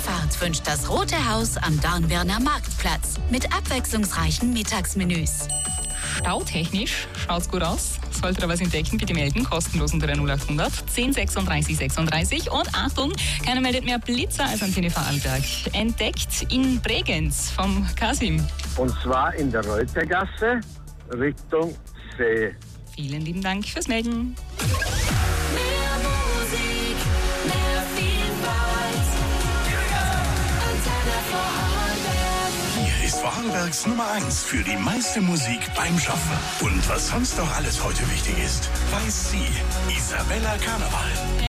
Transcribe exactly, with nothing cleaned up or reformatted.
Fahrt wünscht das Rote Haus am Dornbirner Marktplatz mit abwechslungsreichen Mittagsmenüs. Stautechnisch schaut's gut aus. Sollte da was entdecken, bitte melden. Kostenlos unter der null acht hundert zehn sechsunddreißig sechsunddreißig. Und Achtung, keiner meldet mehr Blitzer als am Telefonalltag. Entdeckt in Bregenz vom Kasim. Und zwar in der Reutergasse Richtung See. Vielen lieben Dank fürs Melden. Mehr Musik, mehr Vielfalt. Antenne Vorarlberg. Hier ist Vorarlbergs Nummer eins für die meiste Musik beim Schaffen. Und was sonst noch alles heute wichtig ist, weiß sie, Isabella Karneval.